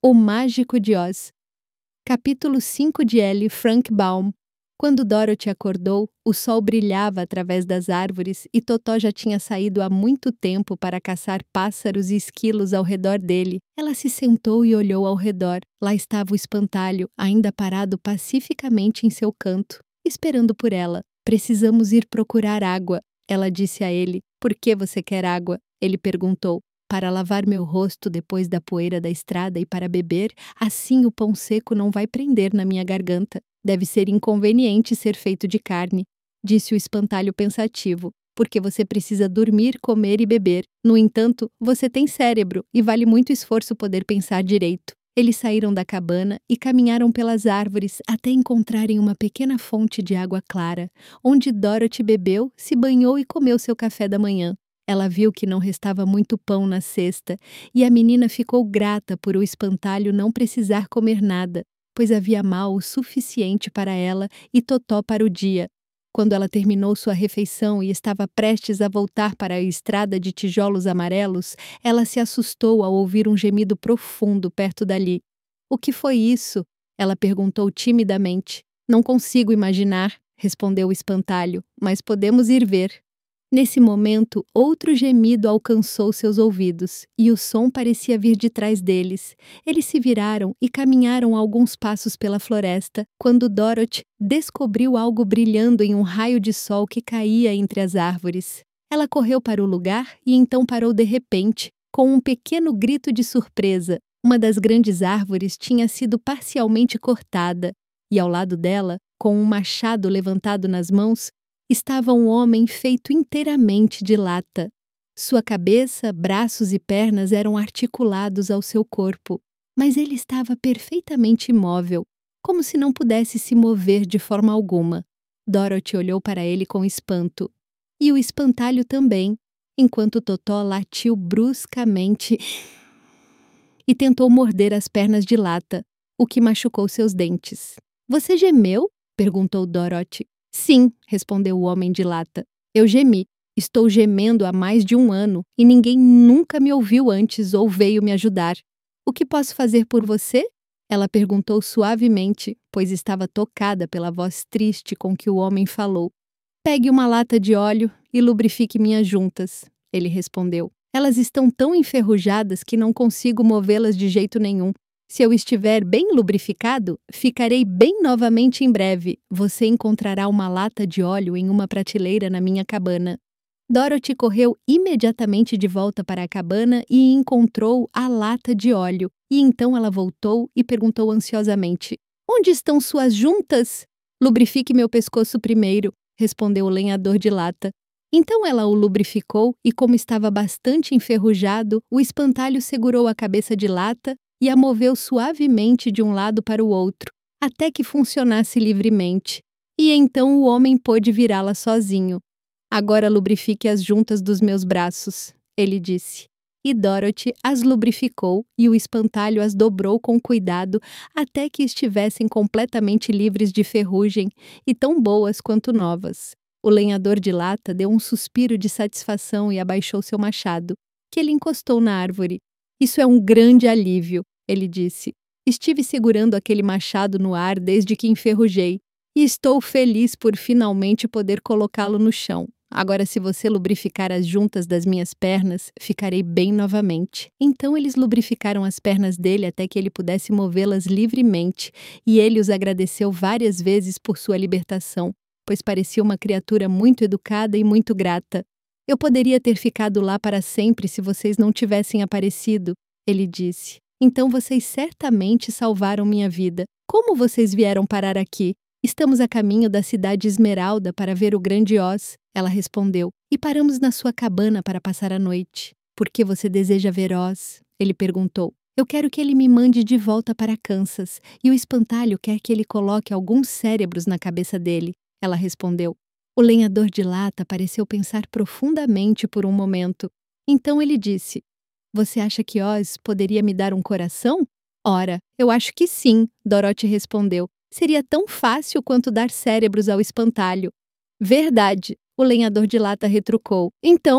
O Mágico de Oz. Capítulo 5 de L. Frank Baum. Quando Dorothy acordou, o sol brilhava através das árvores e Totó já tinha saído há muito tempo para caçar pássaros e esquilos ao redor dele. Ela se sentou e olhou ao redor. Lá estava o espantalho, ainda parado pacificamente em seu canto, esperando por ela. Precisamos ir procurar água, ela disse a ele. Por que você quer água? Ele perguntou. Para lavar meu rosto depois da poeira da estrada e para beber, assim o pão seco não vai prender na minha garganta. Deve ser inconveniente ser feito de carne, disse o espantalho pensativo, porque você precisa dormir, comer e beber. No entanto, você tem cérebro e vale muito esforço poder pensar direito. Eles saíram da cabana e caminharam pelas árvores até encontrarem uma pequena fonte de água clara, onde Dorothy bebeu, se banhou e comeu seu café da manhã. Ela viu que não restava muito pão na cesta, e a menina ficou grata por o espantalho não precisar comer nada, pois havia mal o suficiente para ela e Totó para o dia. Quando ela terminou sua refeição e estava prestes a voltar para a estrada de tijolos amarelos, ela se assustou ao ouvir um gemido profundo perto dali. O que foi isso? Ela perguntou timidamente. Não consigo imaginar, respondeu o espantalho, mas podemos ir ver. Nesse momento, outro gemido alcançou seus ouvidos, e o som parecia vir de trás deles. Eles se viraram e caminharam alguns passos pela floresta, quando Dorothy descobriu algo brilhando em um raio de sol que caía entre as árvores. Ela correu para o lugar e então parou de repente, com um pequeno grito de surpresa. Uma das grandes árvores tinha sido parcialmente cortada, e ao lado dela, com um machado levantado nas mãos, estava um homem feito inteiramente de lata. Sua cabeça, braços e pernas eram articulados ao seu corpo, mas ele estava perfeitamente imóvel, como se não pudesse se mover de forma alguma. Dorothy olhou para ele com espanto. E o espantalho também, enquanto Totó latiu bruscamente e tentou morder as pernas de lata, o que machucou seus dentes. Você gemeu? Perguntou Dorothy. Sim, respondeu o homem de lata. Eu gemi. Estou gemendo há mais de 1 ano e ninguém nunca me ouviu antes ou veio me ajudar. O que posso fazer por você? Ela perguntou suavemente, pois estava tocada pela voz triste com que o homem falou. Pegue uma lata de óleo e lubrifique minhas juntas, ele respondeu. Elas estão tão enferrujadas que não consigo movê-las de jeito nenhum. Se eu estiver bem lubrificado, ficarei bem novamente em breve. Você encontrará uma lata de óleo em uma prateleira na minha cabana. Dorothy correu imediatamente de volta para a cabana e encontrou a lata de óleo. E então ela voltou e perguntou ansiosamente: Onde estão suas juntas? Lubrifique meu pescoço primeiro, respondeu o lenhador de lata. Então ela o lubrificou e, como estava bastante enferrujado, o espantalho segurou a cabeça de lata e a moveu suavemente de um lado para o outro, até que funcionasse livremente. E então o homem pôde virá-la sozinho. Agora lubrifique as juntas dos meus braços, ele disse. E Dorothy as lubrificou e o espantalho as dobrou com cuidado até que estivessem completamente livres de ferrugem e tão boas quanto novas. O lenhador de lata deu um suspiro de satisfação e abaixou seu machado, que ele encostou na árvore. Isso é um grande alívio, ele disse. Estive segurando aquele machado no ar desde que enferrujei, e estou feliz por finalmente poder colocá-lo no chão. Agora, se você lubrificar as juntas das minhas pernas, ficarei bem novamente. Então eles lubrificaram as pernas dele até que ele pudesse movê-las livremente, e ele os agradeceu várias vezes por sua libertação, pois parecia uma criatura muito educada e muito grata. Eu poderia ter ficado lá para sempre se vocês não tivessem aparecido, ele disse. Então vocês certamente salvaram minha vida. Como vocês vieram parar aqui? Estamos a caminho da cidade Esmeralda para ver o grande Oz, ela respondeu. E paramos na sua cabana para passar a noite. Por que você deseja ver Oz? Ele perguntou. Eu quero que ele me mande de volta para Kansas, e o espantalho quer que ele coloque alguns cérebros na cabeça dele, ela respondeu. O lenhador de lata pareceu pensar profundamente por um momento. Então ele disse, Você acha que Oz poderia me dar um coração? Ora, eu acho que sim, Dorothy respondeu. Seria tão fácil quanto dar cérebros ao espantalho. Verdade, o lenhador de lata retrucou. Então,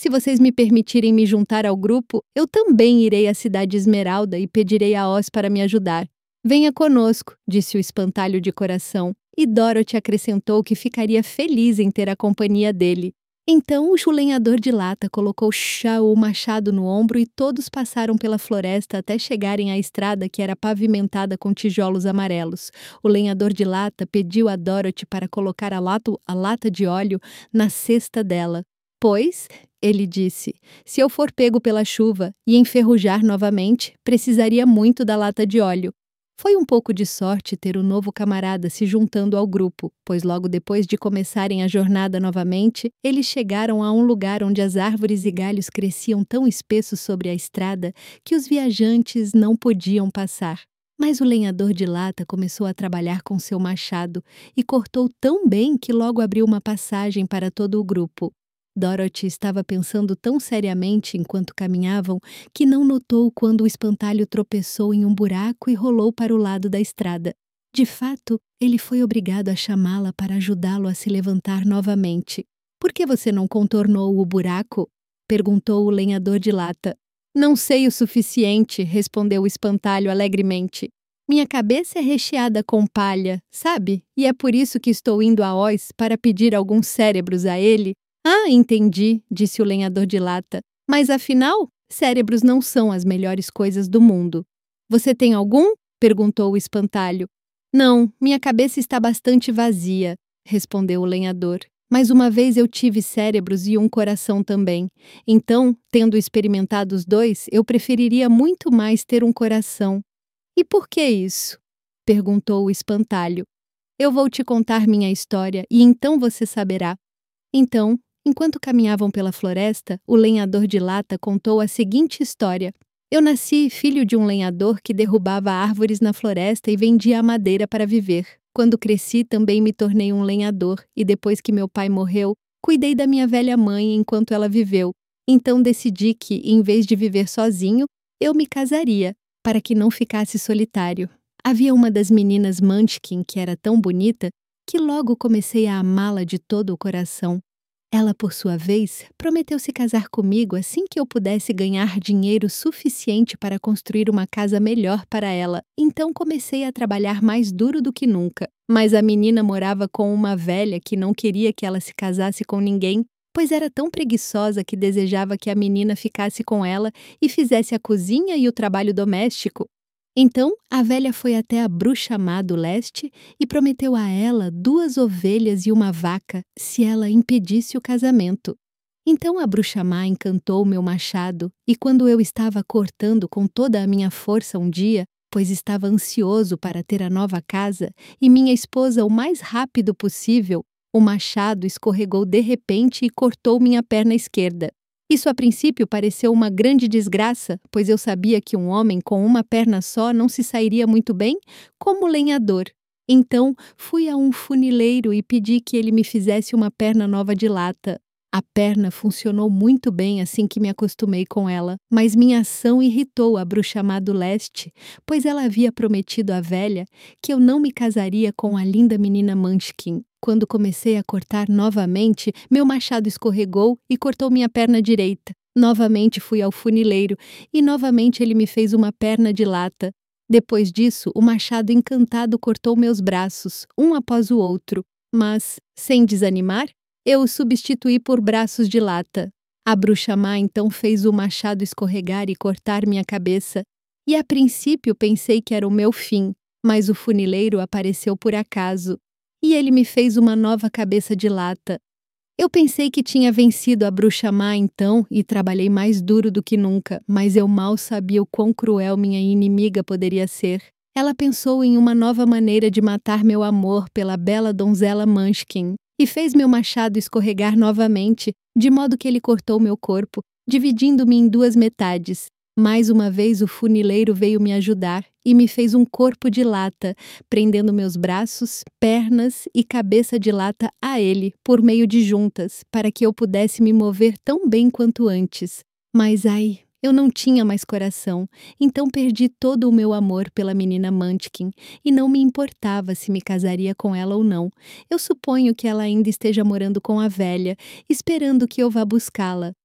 Se vocês me permitirem me juntar ao grupo, eu também irei à cidade Esmeralda e pedirei a Oz para me ajudar. Venha conosco, disse o espantalho de coração, e Dorothy acrescentou que ficaria feliz em ter a companhia dele. Então o lenhador de lata colocou o machado no ombro e todos passaram pela floresta até chegarem à estrada que era pavimentada com tijolos amarelos. O lenhador de lata pediu a Dorothy para colocar a lata de óleo na cesta dela. Pois, ele disse, se eu for pego pela chuva e enferrujar novamente, precisaria muito da lata de óleo. Foi um pouco de sorte ter o novo camarada se juntando ao grupo, pois logo depois de começarem a jornada novamente, eles chegaram a um lugar onde as árvores e galhos cresciam tão espessos sobre a estrada que os viajantes não podiam passar. Mas o lenhador de lata começou a trabalhar com seu machado e cortou tão bem que logo abriu uma passagem para todo o grupo. Dorothy estava pensando tão seriamente enquanto caminhavam que não notou quando o espantalho tropeçou em um buraco e rolou para o lado da estrada. De fato, ele foi obrigado a chamá-la para ajudá-lo a se levantar novamente. Por que você não contornou o buraco? Perguntou o lenhador de lata. Não sei o suficiente, respondeu o espantalho alegremente. Minha cabeça é recheada com palha, sabe? E é por isso que estou indo a Oz para pedir alguns cérebros a ele. Ah, entendi, disse o lenhador de lata. Mas afinal, cérebros não são as melhores coisas do mundo. Você tem algum? Perguntou o espantalho. Não, minha cabeça está bastante vazia, respondeu o lenhador. Mas uma vez eu tive cérebros e um coração também. Então, tendo experimentado os dois, eu preferiria muito mais ter um coração. E por que isso? Perguntou o espantalho. Eu vou te contar minha história e então você saberá. Então, enquanto caminhavam pela floresta, o lenhador de lata contou a seguinte história. Eu nasci filho de um lenhador que derrubava árvores na floresta e vendia a madeira para viver. Quando cresci, também me tornei um lenhador e depois que meu pai morreu, cuidei da minha velha mãe enquanto ela viveu. Então decidi que, em vez de viver sozinho, eu me casaria, para que não ficasse solitário. Havia uma das meninas Munchkin que era tão bonita que logo comecei a amá-la de todo o coração. Ela, por sua vez, prometeu se casar comigo assim que eu pudesse ganhar dinheiro suficiente para construir uma casa melhor para ela. Então comecei a trabalhar mais duro do que nunca. Mas a menina morava com uma velha que não queria que ela se casasse com ninguém, pois era tão preguiçosa que desejava que a menina ficasse com ela e fizesse a cozinha e o trabalho doméstico. Então, a velha foi até a bruxa má do leste e prometeu a ela 2 ovelhas e uma vaca se ela impedisse o casamento. Então a bruxa má encantou meu machado e quando eu estava cortando com toda a minha força um dia, pois estava ansioso para ter a nova casa e minha esposa o mais rápido possível, o machado escorregou de repente e cortou minha perna esquerda. Isso a princípio pareceu uma grande desgraça, pois eu sabia que um homem com uma perna só não se sairia muito bem como lenhador. Então fui a um funileiro e pedi que ele me fizesse uma perna nova de lata. A perna funcionou muito bem assim que me acostumei com ela, mas minha ação irritou a bruxa má do leste, pois ela havia prometido à velha que eu não me casaria com a linda menina Munchkin. Quando comecei a cortar novamente, meu machado escorregou e cortou minha perna direita. Novamente fui ao funileiro e novamente ele me fez uma perna de lata. Depois disso, o machado encantado cortou meus braços, um após o outro. Mas, sem desanimar, eu o substituí por braços de lata. A bruxa má então fez o machado escorregar e cortar minha cabeça. E a princípio pensei que era o meu fim, mas o funileiro apareceu por acaso. E ele me fez uma nova cabeça de lata. Eu pensei que tinha vencido a bruxa má então e trabalhei mais duro do que nunca, mas eu mal sabia o quão cruel minha inimiga poderia ser. Ela pensou em uma nova maneira de matar meu amor pela bela donzela Munchkin e fez meu machado escorregar novamente, de modo que ele cortou meu corpo, dividindo-me em 2 metades. Mais uma vez o funileiro veio me ajudar e me fez um corpo de lata, prendendo meus braços, pernas e cabeça de lata a ele, por meio de juntas, para que eu pudesse me mover tão bem quanto antes. Mas ai, eu não tinha mais coração, então perdi todo o meu amor pela menina Munchkin e não me importava se me casaria com ela ou não. Eu suponho que ela ainda esteja morando com a velha, esperando que eu vá buscá-la.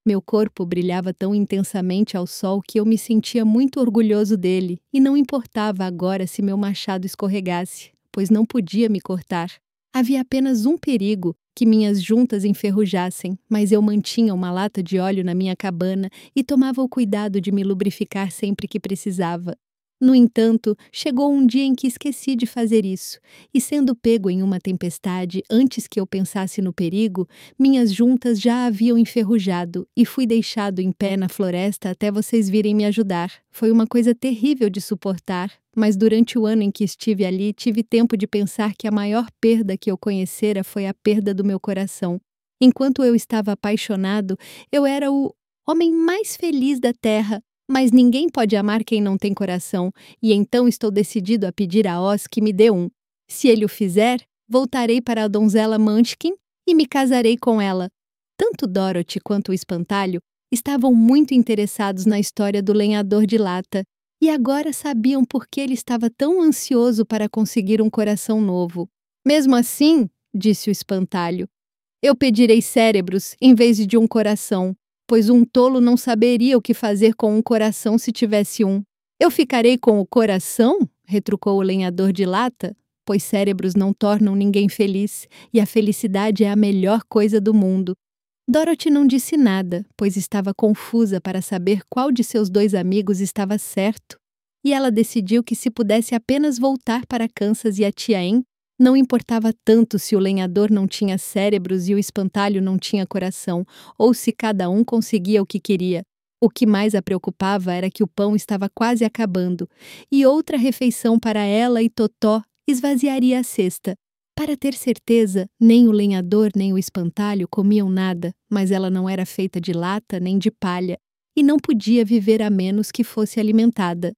Meu corpo brilhava tão intensamente ao sol que eu me sentia muito orgulhoso dele, e não importava agora se meu machado escorregasse, pois não podia me cortar. Havia apenas um perigo, que minhas juntas enferrujassem, mas eu mantinha uma lata de óleo na minha cabana e tomava o cuidado de me lubrificar sempre que precisava. No entanto, chegou um dia em que esqueci de fazer isso, e sendo pego em uma tempestade antes que eu pensasse no perigo, minhas juntas já haviam enferrujado e fui deixado em pé na floresta até vocês virem me ajudar. Foi uma coisa terrível de suportar, mas durante o ano em que estive ali, tive tempo de pensar que a maior perda que eu conhecera foi a perda do meu coração. Enquanto eu estava apaixonado, eu era o homem mais feliz da terra. Mas ninguém pode amar quem não tem coração, e então estou decidido a pedir a Oz que me dê um. Se ele o fizer, voltarei para a donzela Munchkin e me casarei com ela. Tanto Dorothy quanto o espantalho estavam muito interessados na história do lenhador de lata, e agora sabiam por que ele estava tão ansioso para conseguir um coração novo. Mesmo assim, disse o espantalho, eu pedirei cérebros em vez de um coração, pois um tolo não saberia o que fazer com um coração se tivesse um. Eu ficarei com o coração? Retrucou o lenhador de lata, pois cérebros não tornam ninguém feliz, e a felicidade é a melhor coisa do mundo. Dorothy não disse nada, pois estava confusa para saber qual de seus dois amigos estava certo, e ela decidiu que se pudesse apenas voltar para Kansas e a tia Em, não importava tanto se o lenhador não tinha cérebros e o espantalho não tinha coração, ou se cada um conseguia o que queria. O que mais a preocupava era que o pão estava quase acabando, e outra refeição para ela e Totó esvaziaria a cesta. Para ter certeza, nem o lenhador nem o espantalho comiam nada, mas ela não era feita de lata nem de palha, e não podia viver a menos que fosse alimentada.